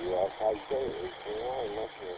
Yes, I'd say it's more or less.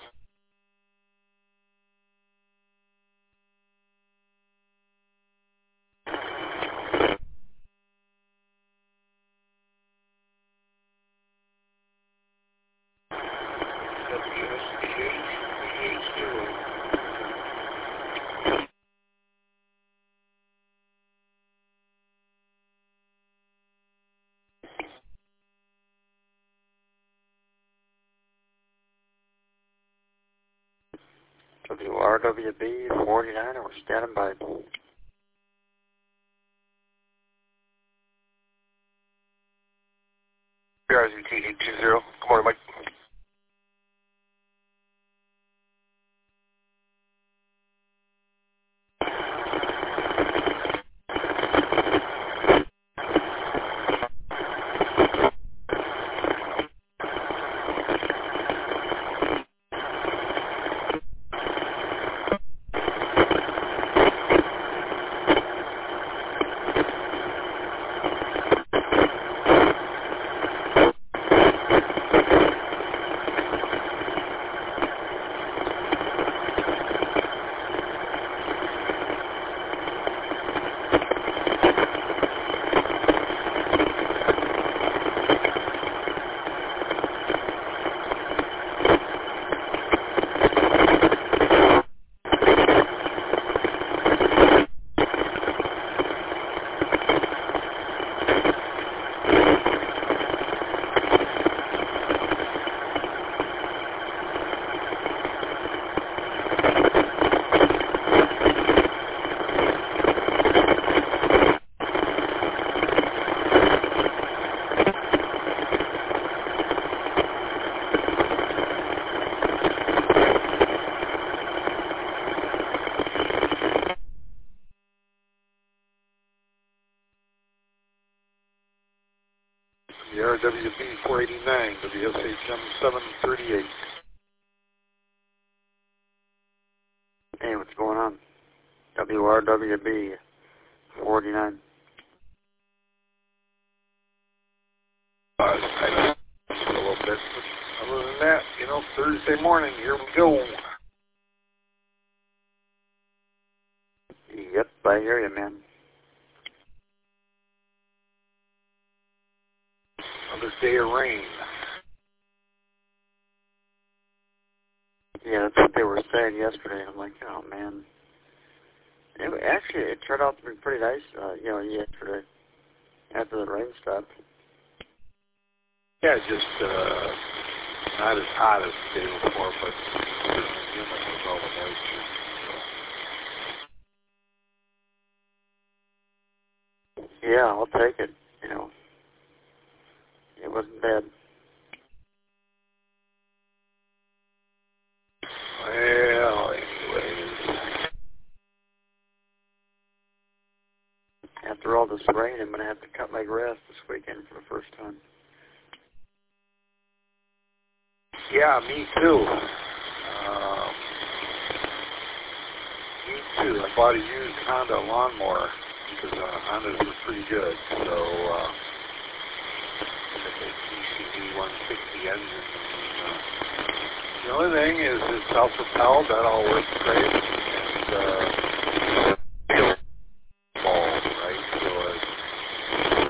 WRWB 49, we're standing by. BRZT 820. Good morning, Mike. The RWB 489, WSHM 738. Hey, what's going on? WRWB 49. I know a little bit, but other than that, Thursday morning, here we go. Yep, I hear you, man. Another day of rain. Yeah, that's what they were saying yesterday. I'm like, oh, man. It turned out to be pretty nice, yesterday, after the rain stopped. Yeah, just not as hot as the day before, but certainly humid with all the moisture. Yeah, I'll take it, It wasn't bad. Well, anyways. After all this rain, I'm going to have to cut my grass this weekend for the first time. Yeah, me too. Me too. I bought a used Honda lawnmower because Hondas are pretty good. So, TCD 160 engine. The only thing is it's self-propelled. That all works great. And ball, right? So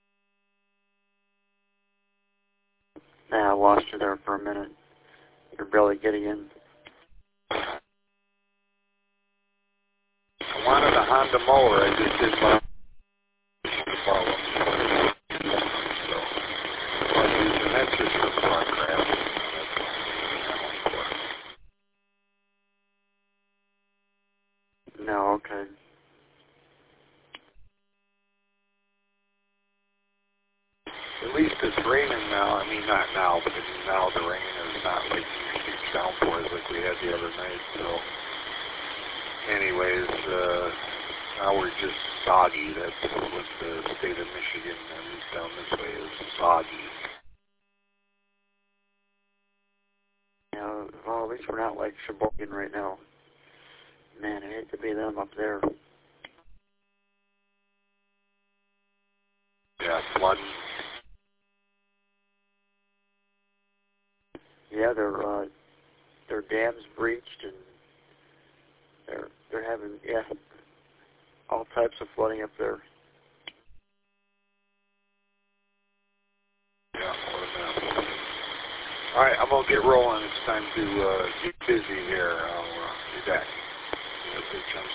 I lost you there for a minute. You're barely getting in. I wanted a Honda mower. I just didn't want the problem. So, and that's just for farm grass. No, okay. At least it's raining now. I mean, not now, but now the rain is not like huge downpours like we had the other night. So, anyways, now we're just soggy. That's what the state of Michigan, at least down this way, is soggy. Well, at least we're not like Sheboygan right now. Man, I hate to be them up there. Yeah, flooding. their dams breached, and they're having all types of flooding up there. Yeah, what a mess. All right, I'm gonna get rolling. It's time to get busy here. I'll be back. SHM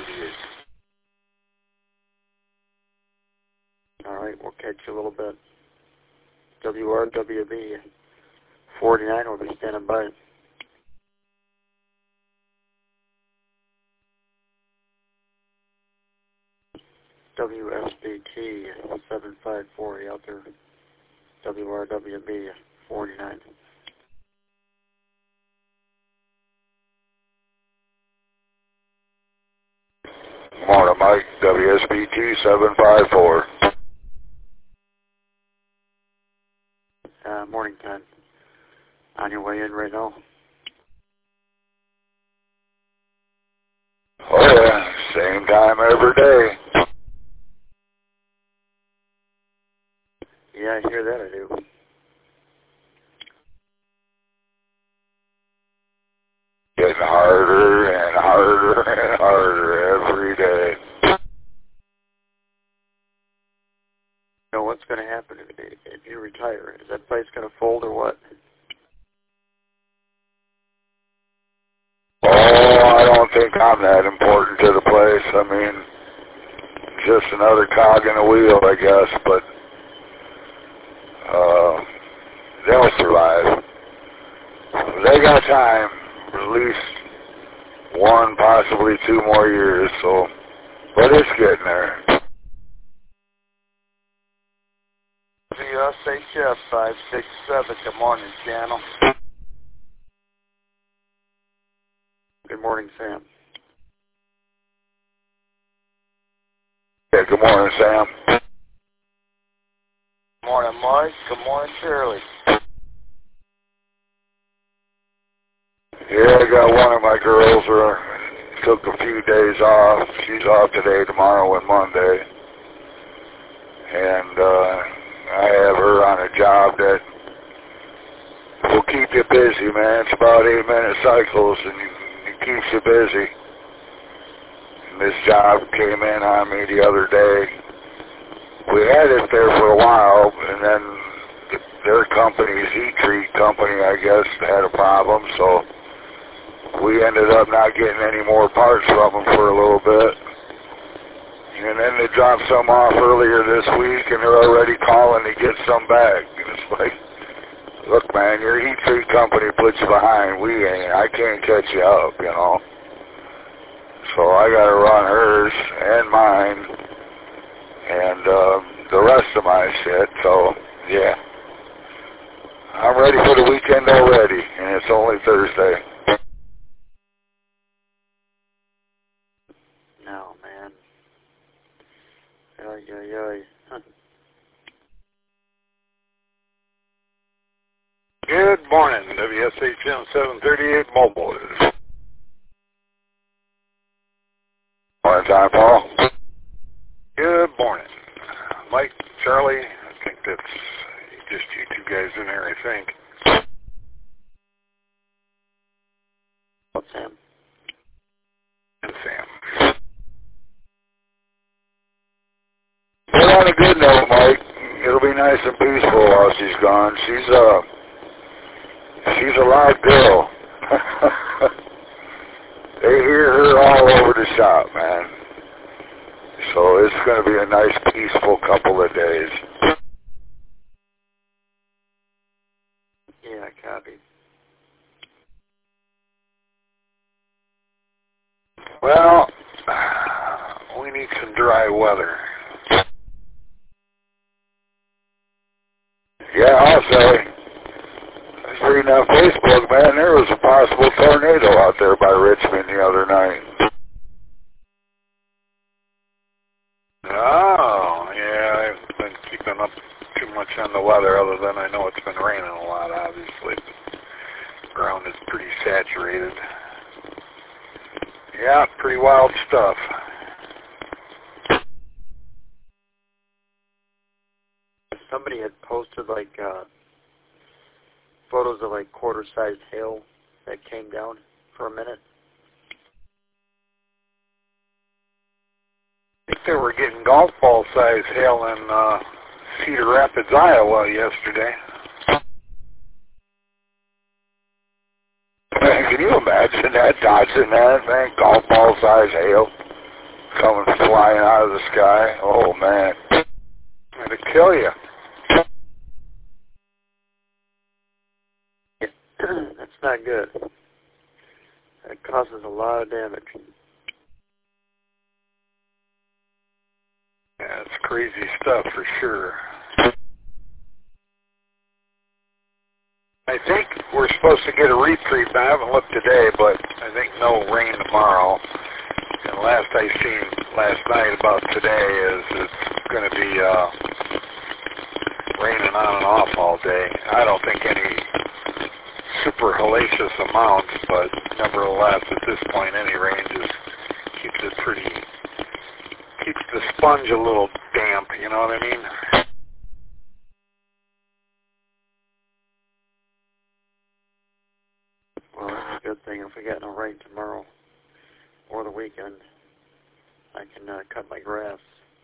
738. All right, we'll catch you a little bit. WRWB 49 will be standing by. WSBT 754 out there. WRWB 49. Morning, Mike. WSBT 754. Morning time. On your way in right now? Oh yeah, same time every day. Yeah, I hear that, I do. Getting harder and harder and harder every day. You know, what's going to happen if you retire? Is that place going to fold or what? Oh, I don't think I'm that important to the place. I mean, just another cog in the wheel, I guess, but they'll survive. They got time, at least 1, possibly 2 more years, so, but it's getting there. VSHF 567, good morning, channel. Good morning, Sam. Yeah, good morning, Sam. Good morning, Mike. Good morning, Shirley. Yeah, I got one of my girls took a few days off. She's off today, tomorrow, and Monday. And I have her on a job that will keep you busy, man. It's about 8-minute cycles, and it keeps you busy. And this job came in on me the other day. We had it there for a while, and then their company's heat treat company, I guess, had a problem, so we ended up not getting any more parts from them for a little bit. And then they dropped some off earlier this week, and they're already calling to get some back. And it's like, look, man, your heat treat company puts you behind. I can't catch you up, you know. So I got to run hers and mine and the rest of my shit. So, yeah. I'm ready for the weekend already, and it's only Thursday. No, man. Ay, ay, ay. Good morning, WSHM 738 Mobile. Morning time, Paul. Good morning. Mike, Charlie, I think that's just you 2 guys in there, I think. What's Sam? And Sam. But on a good note, Mike, it'll be nice and peaceful while she's gone. She's a loud girl. They hear her all over the shop, man. So it's going to be a nice, peaceful couple of days. Yeah, copy. Well, we need some dry weather. Yeah, I'll say. I was reading on Facebook, man, there was a possible tornado out there by Richmond the other night. Oh, yeah, I haven't been keeping up too much on the weather other than I know it's been raining a lot, obviously. The ground is pretty saturated. Yeah, pretty wild stuff. Somebody had posted like photos of like quarter-sized hail that came down for a minute? I think they were getting golf ball size hail in Cedar Rapids, Iowa yesterday. Man, can you imagine that, dodging that, man? Golf ball size hail coming flying out of the sky. Oh, man. It'll kill you. That's not good. That causes a lot of damage. Yeah, it's crazy stuff for sure. I think we're supposed to get a reprieve. I haven't looked today, but I think no rain tomorrow. And last I seen last night about today is it's going to be raining on and off all day. I don't think any super hellacious amounts, but nevertheless, at this point, any rain just keeps it pretty, keeps the sponge a little damp, you know what I mean? Well, that's a good thing. If we get no rain tomorrow or the weekend, I can cut my grass.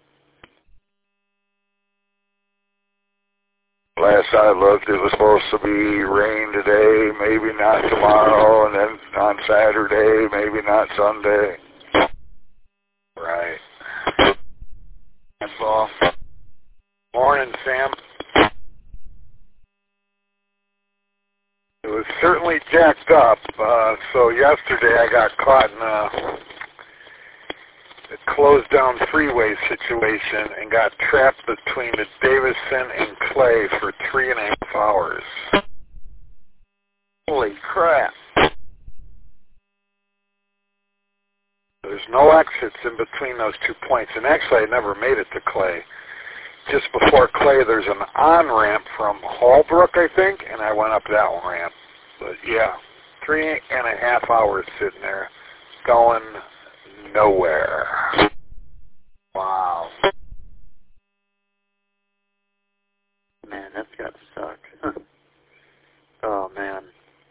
Last I looked, it was supposed to be rain today, maybe not tomorrow, and then on Saturday, maybe not Sunday. Right. That's all. Morning, Sam. It was certainly jacked up. So yesterday I got caught in a closed down freeway situation and got trapped between the Davison and Clay for 3.5 hours. Holy crap. There's no exits in between those 2 points. And actually I never made it to Clay. Just before Clay there's an on-ramp from Hallbrook, I think, and I went up that one ramp. But yeah, 3.5 hours sitting there going nowhere. Wow. Man, that's got to suck. Oh, man.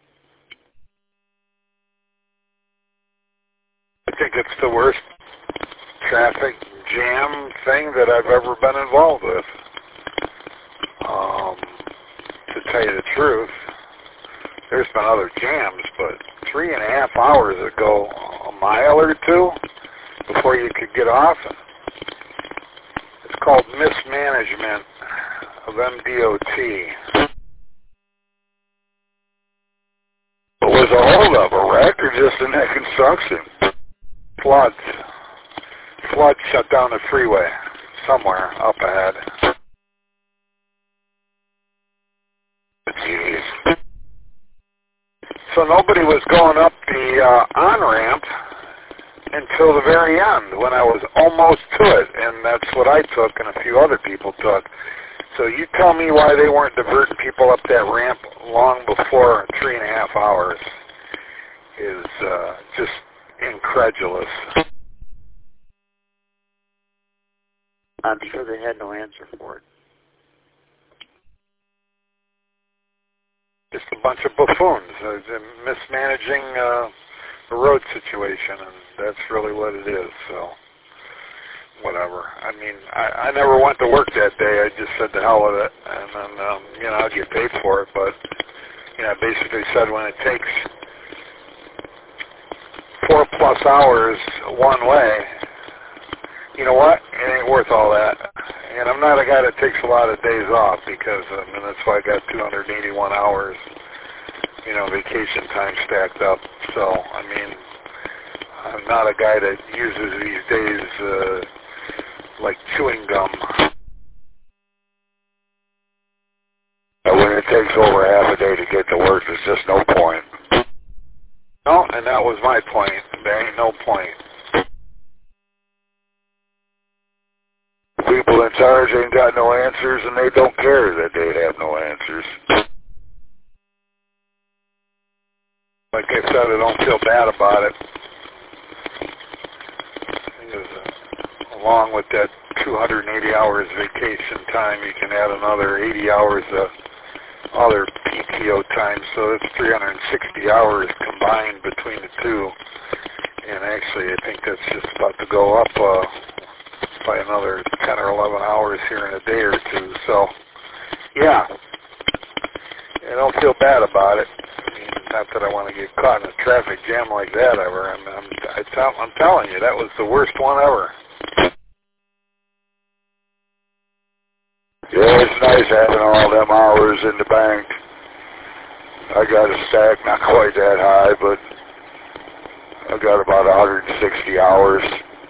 I think it's the worst traffic jam thing that I've ever been involved with. To tell you the truth, there's been other jams, but 3.5 hours ago, a mile or two before you could get off. It's called mismanagement of MDOT. But was a holdup, a wreck, or just in that construction? Floods. Floods shut down the freeway somewhere up ahead. Jeez. So nobody was going up the on-ramp until the very end when I was almost to it, and that's what I took and a few other people took. So you tell me why they weren't diverting people up that ramp long before 3.5 hours is just incredulous. I'm sure they had no answer for it. Just a bunch of buffoons mismanaging a road situation, and that's really what it is. So, whatever. I mean, I never went to work that day. I just said the hell with it, and then I'd get paid for it. But I basically said when it takes 4+ hours one way, you know what? It ain't worth all that. And I'm not a guy that takes a lot of days off because, that's why I got 281 hours, vacation time stacked up. So, I'm not a guy that uses these days like chewing gum. And when it takes over half a day to get to work, there's just no point. No, and that was my point. There ain't no point. People in charge ain't got no answers, and they don't care that they have no answers. Like I said, I don't feel bad about it. Because, along with that 280 hours vacation time, you can add another 80 hours of all their PTO time, so it's 360 hours combined between the two. And actually, I think that's just about to go up by another 10 or 11 hours here in a day or two. So, yeah, I don't feel bad about it. I mean, not that I want to get caught in a traffic jam like that ever. I'm telling you, that was the worst one ever. Yeah, it's nice having all them hours in the bank. I got a stack, not quite that high, but I got about 160 hours.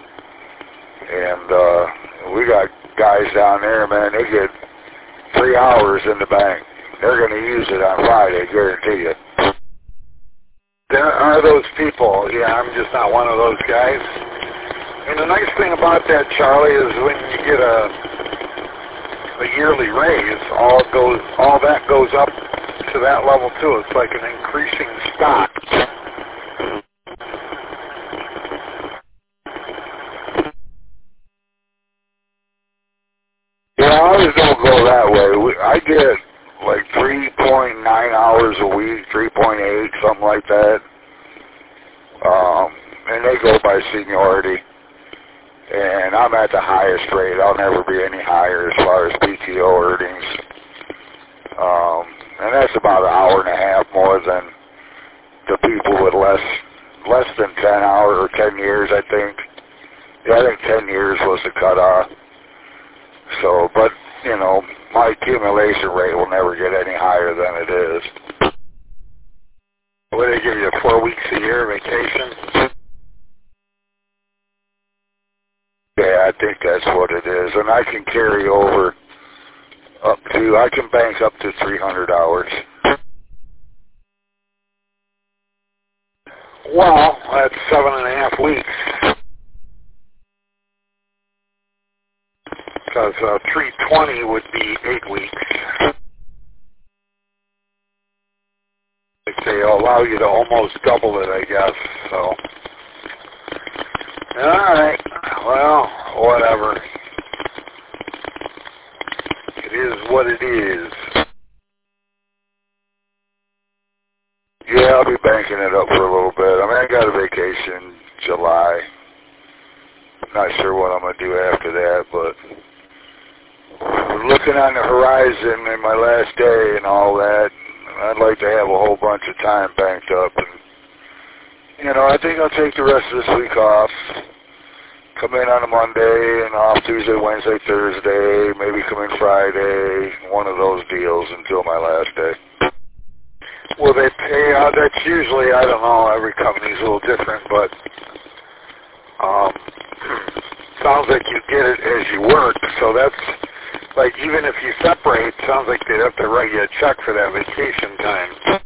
And we got guys down there, man, they get 3 hours in the bank. They're going to use it on Friday, guarantee you. There are those people. Yeah, I'm just not one of those guys. And the nice thing about that, Charlie, is when you get a yearly raise, all that goes up to that level too. It's like an increasing stock. Yeah, ours don't go that way. I get like 3.9 hours a week, 3.8, something like that. And they go by seniority. And I'm at the highest rate. I'll never be any higher as far as PTO earnings. And that's about an hour and a half more than the people with less than 10 hours or 10 years, I think. Yeah, I think 10 years was the cutoff. So, but, you know, my accumulation rate will never get any higher than it is. What do they give you, 4 weeks a year vacation? Yeah, I think that's what it is. And I can carry over I can bank up to 300 hours. Well, that's 7.5 weeks. Because 320 would be 8 weeks. They allow you to almost double it, I guess. So, all right. Well, whatever. It is what it is. Yeah, I'll be banking it up for a little bit. I mean, I got a vacation in July. Not sure what I'm going to do after that, but looking on the horizon in my last day and all that, I'd like to have a whole bunch of time banked up. And, you know, I think I'll take the rest of this week off. Come in on a Monday and off Tuesday, Wednesday, Thursday, maybe come in Friday, one of those deals until my last day. Well, they pay, that's usually, I don't know, every company's a little different, but sounds like you get it as you work, so that's, like, even if you separate, sounds like they'd have to write you a check for that vacation time.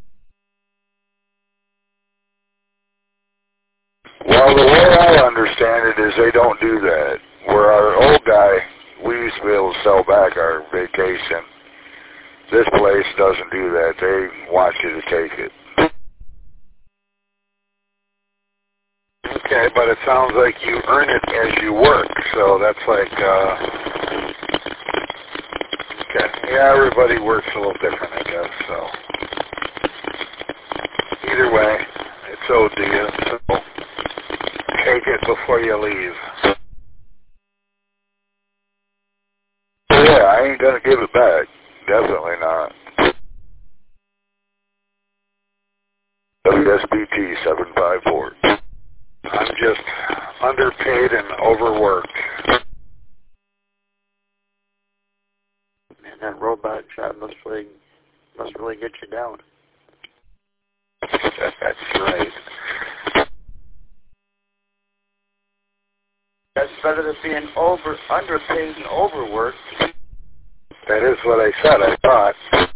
Well, the way I understand it is they don't do that. Where our old guy, we used to be able to sell back our vacation. This place doesn't do that. They want you to take it. Okay, but it sounds like you earn it as you work, so that's like, okay. Yeah, everybody works a little different, I guess, so. Either way, it's owed to you, so take it before you leave. Yeah, I ain't gonna give it back. Definitely not. WSBT 754. I'm just underpaid and overworked. Man, that robot job must really get you down. That's right. That's better than being underpaid and overworked. That is what I said, I thought.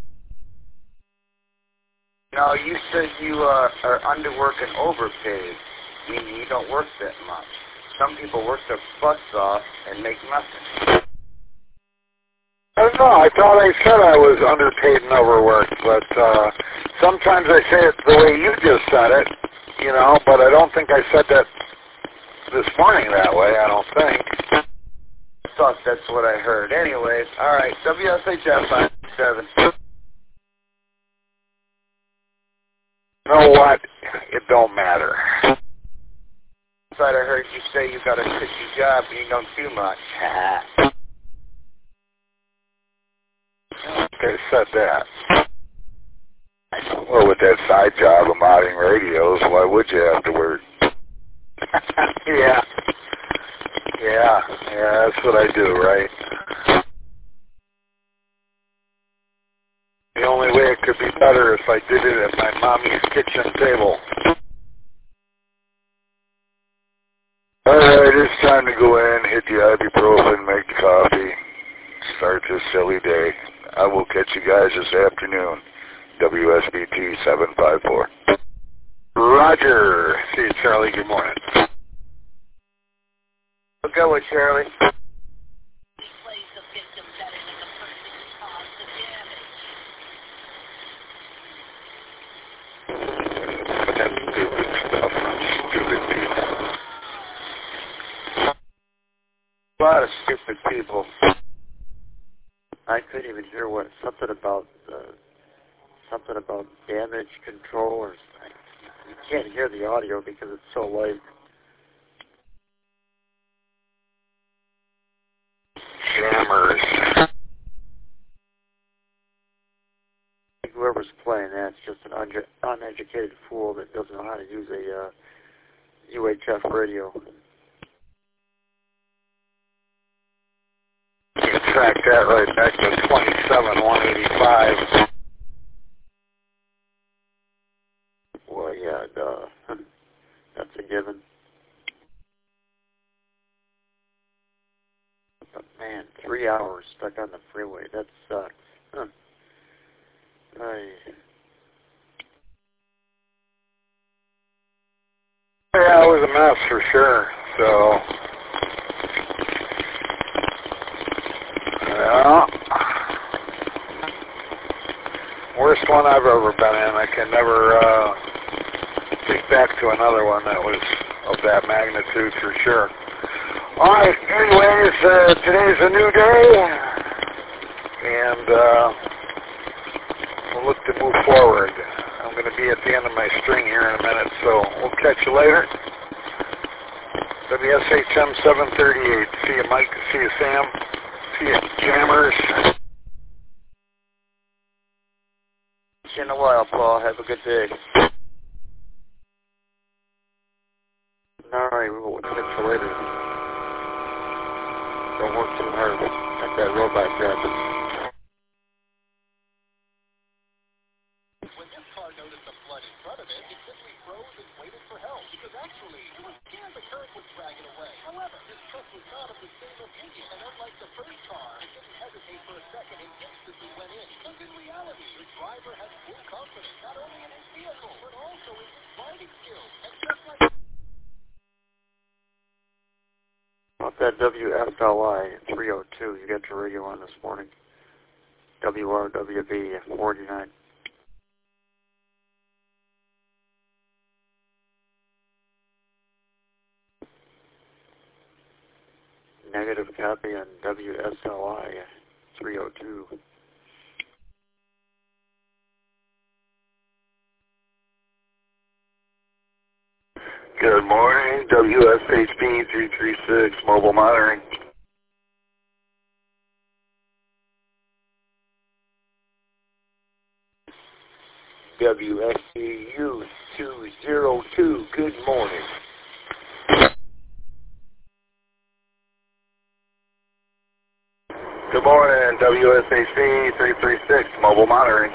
No, you said you are underworked and overpaid, meaning you don't work that much. Some people work their butts off and make nothing. I don't know, I thought I said I was underpaid and overworked, but sometimes I say it the way you just said it, you know, but I don't think I said that this morning that way, I don't think. I thought that's what I heard. Anyways, all right, WSHF 57. You know what? It don't matter. But I heard you say you got a cushy job and you don't do much. Okay, said that. Well, with that side job of modding radios, why would you have to work? Yeah, that's what I do, right? The only way it could be better if I did it at my mommy's kitchen table. Alright, it's time to go in, hit the ibuprofen, make the coffee, start this silly day. I will catch you guys this afternoon. WSBT 754. Roger. See you, Charlie. Good morning. We'll go with Charlie. That stupid stuff from stupid people. A lot of stupid people. I couldn't even hear what something about damage control or you can't hear the audio because it's so late. Jammers. Whoever's playing that's just an uneducated fool that doesn't know how to use a UHF radio. You can track that right back to 27,185. Well, yeah, duh. That's a given. But man, 3 hours stuck on the freeway, that sucks. Huh. Yeah, it was a mess for sure, so... Yeah. Worst one I've ever been in. I can never think back to another one that was of that magnitude for sure. Alright, anyways, today's a new day, and we'll look to move forward. I'm going to be at the end of my string here in a minute, so we'll catch you later. WSHM 738. See you, Mike. See you, Sam. See you, Jammers. See you in a while, Paul. Have a good day. Alright, we'll catch you later. Don't work too hard. Let that robot job. When this car noticed a flood in front of it, it simply froze and waited for help. Because actually, it was scared the current would drag it away. However, this truck was not of the same opinion. And unlike the first car, it didn't hesitate for a second and instantly went in. Because in reality, the driver had full confidence, not only in his vehicle, but also in his driving skills. And just like... About that WFLI 302, you got your radio on this morning. WRWB 49. Negative copy on WSLI 302. Good morning, WSHP 336, mobile monitoring. WSCU 202, good morning. Good morning, WSHP 336, mobile monitoring.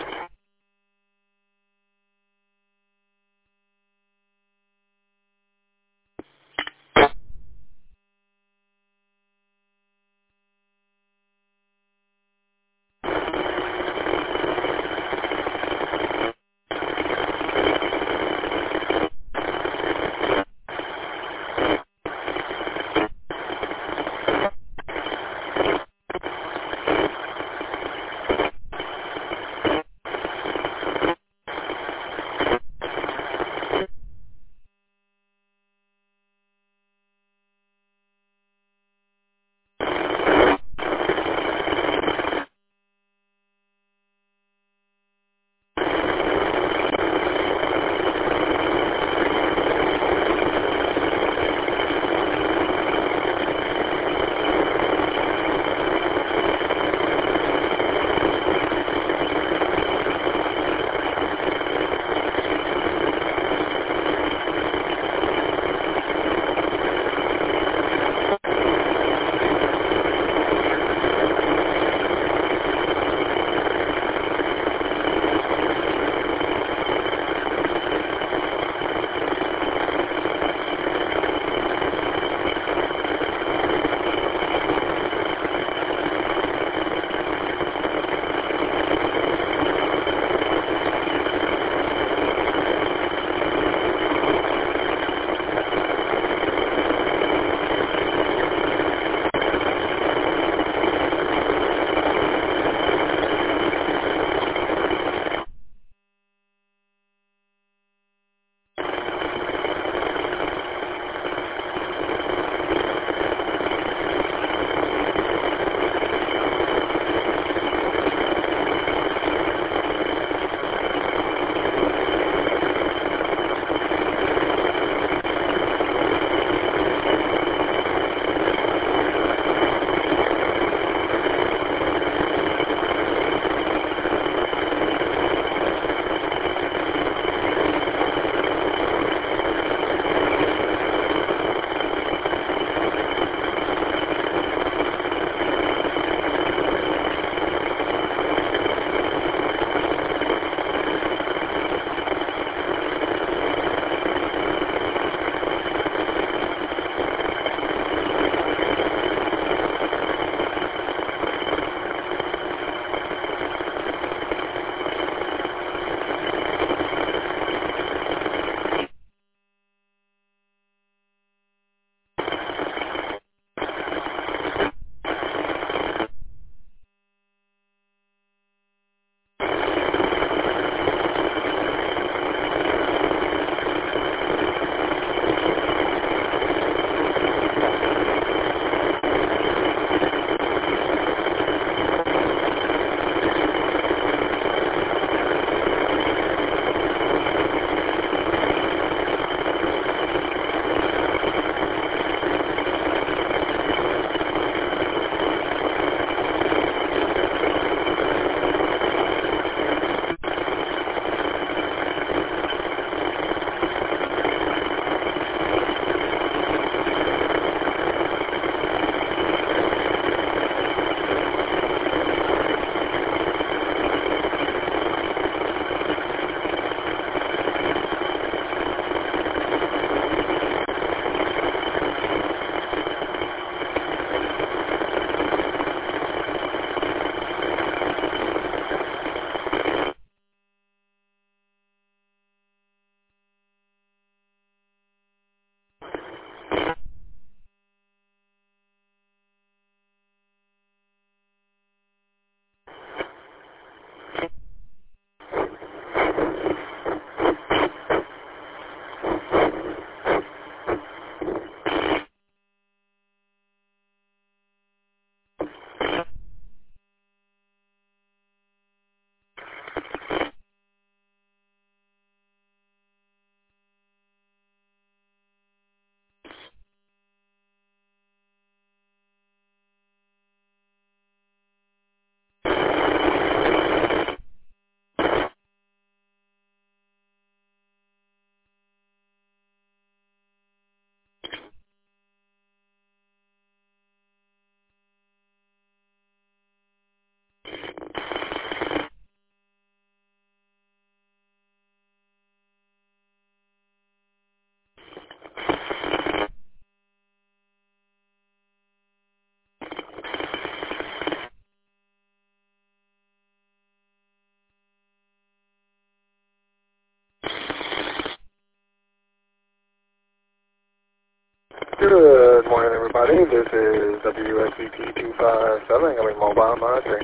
Good morning, everybody. This is WSBT 257 coming mobile monitoring.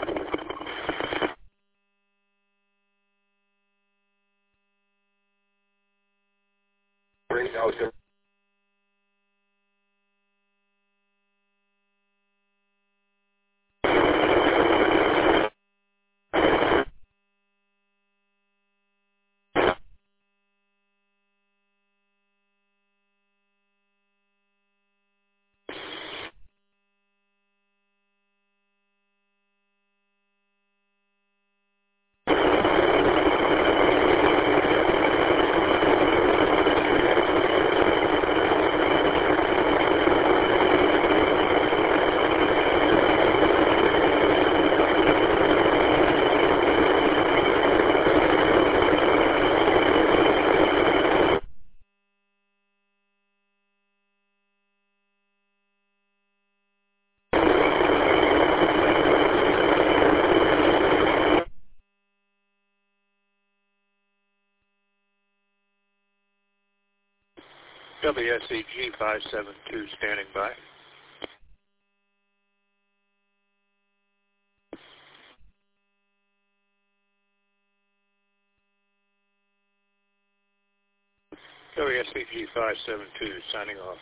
WSEG 572 standing by. WSEG 572 signing off.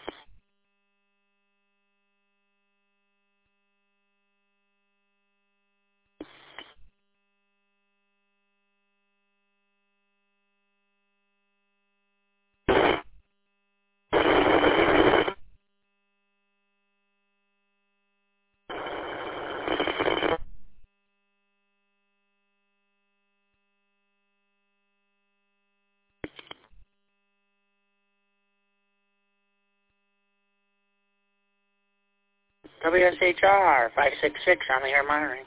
WSHR 566 on the air monitoring.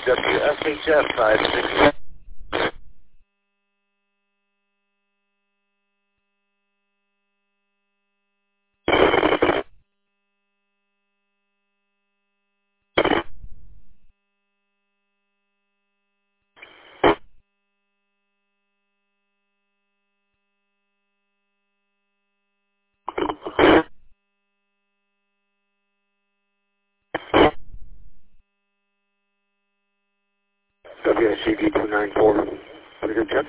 WSHF 567. WSCD 294. Pretty good check.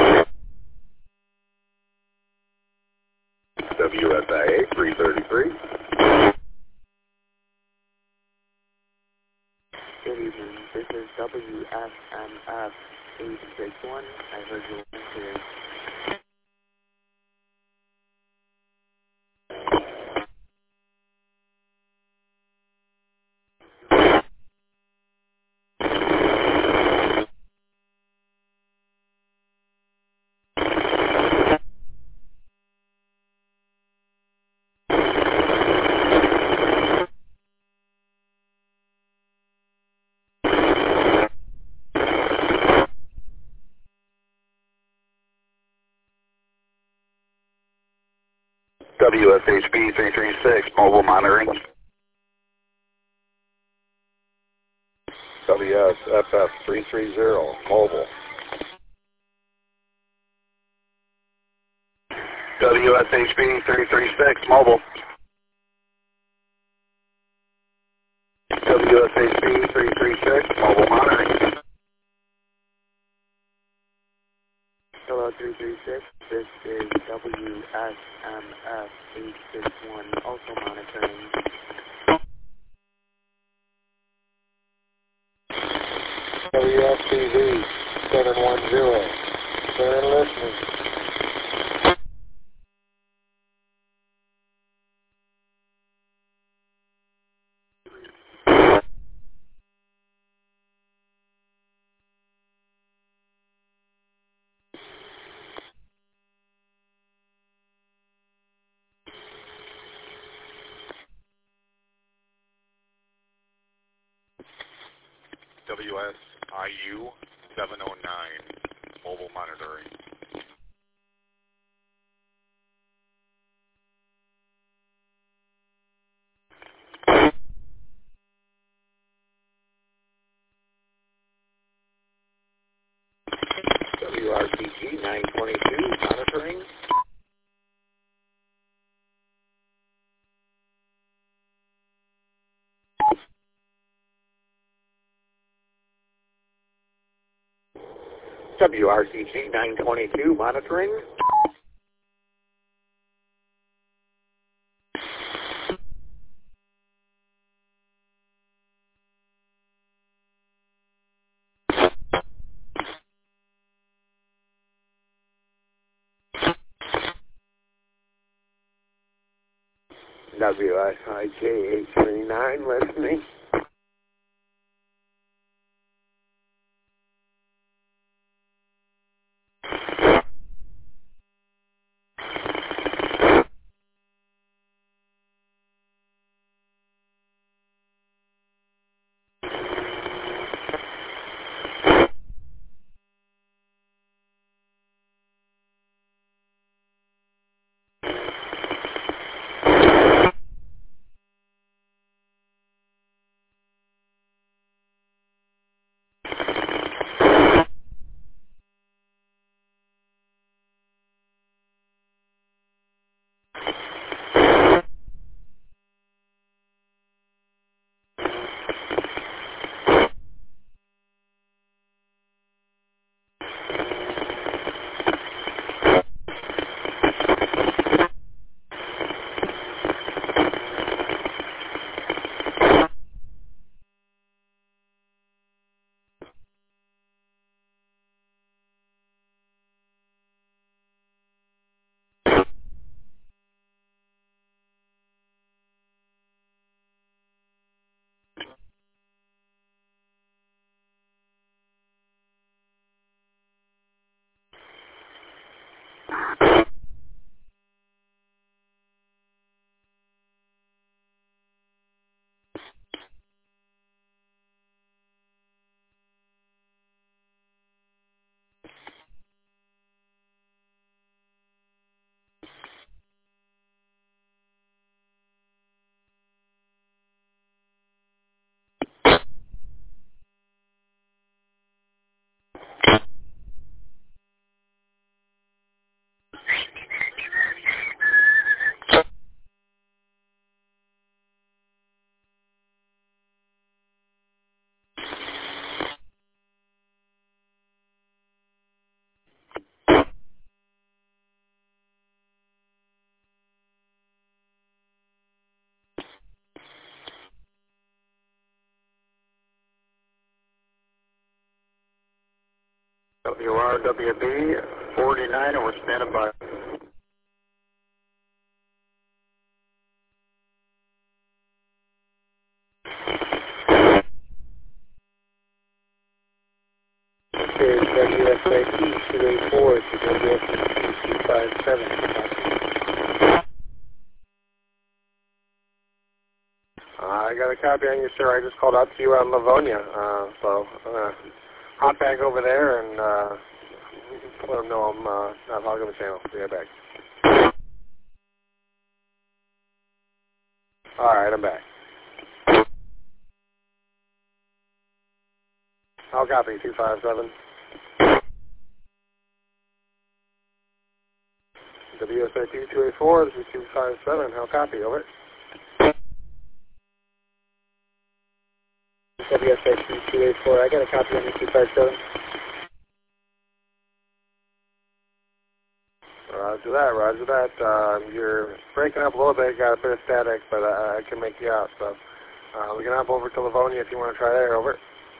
WSIA 333. Good evening. This is WFMF 861. I heard you were here. WSHB 336, mobile monitoring. WSFF 330, mobile. WSHB 336, mobile. WSHB 336, mobile monitoring. Hello, 336. This is WSMF 861, also monitoring. WSTV 710. Stand listening. WSIU 709, mobile monitoring. WRTG 922, monitoring. WRTG 922, monitoring. WSIJ 839, listening. WRWB 49, and we're standing by. This is WSIT 284 to WSIT 257. I got a copy on you, sir. I just called out to you out in Livonia, so I'm going to hop back over there and let them know I'm not hogging the channel. Be right back. All right, I'm back. I'll copy 257. WSIT 284, this is 257. How copy? Over. WSIT 284, I got a copy on the 257. Roger that, roger that. You're breaking up a little bit, got a bit of static, but I can make you out. So we can hop over to Livonia if you want to try there. Over.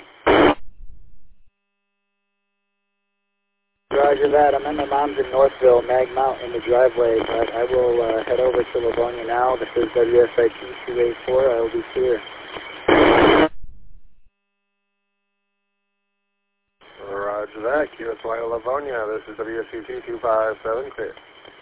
Roger that. I'm at my mom's in Northville, Mag Mount in the driveway, but I will head over to Livonia now. This is WSIT 284. I will be clear. Roger that. QSY Livonia. This is WSCT 257. Clear.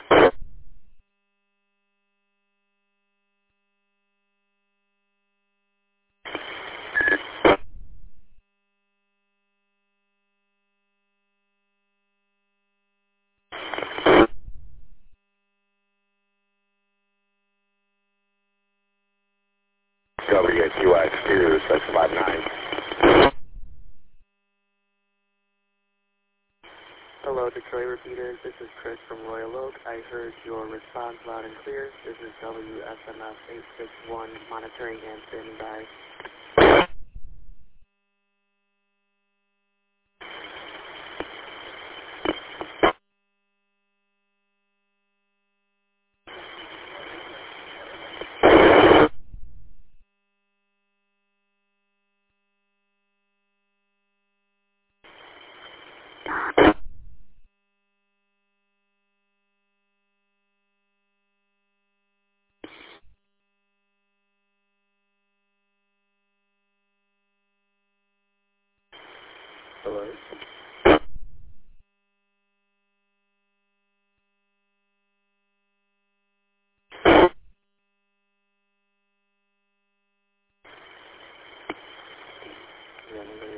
WQX2 659. Hello, Detroit repeaters. This is Chris from Royal Oak. I heard your response loud and clear. This is WSMF 861 monitoring and standing by. Hello. Yeah,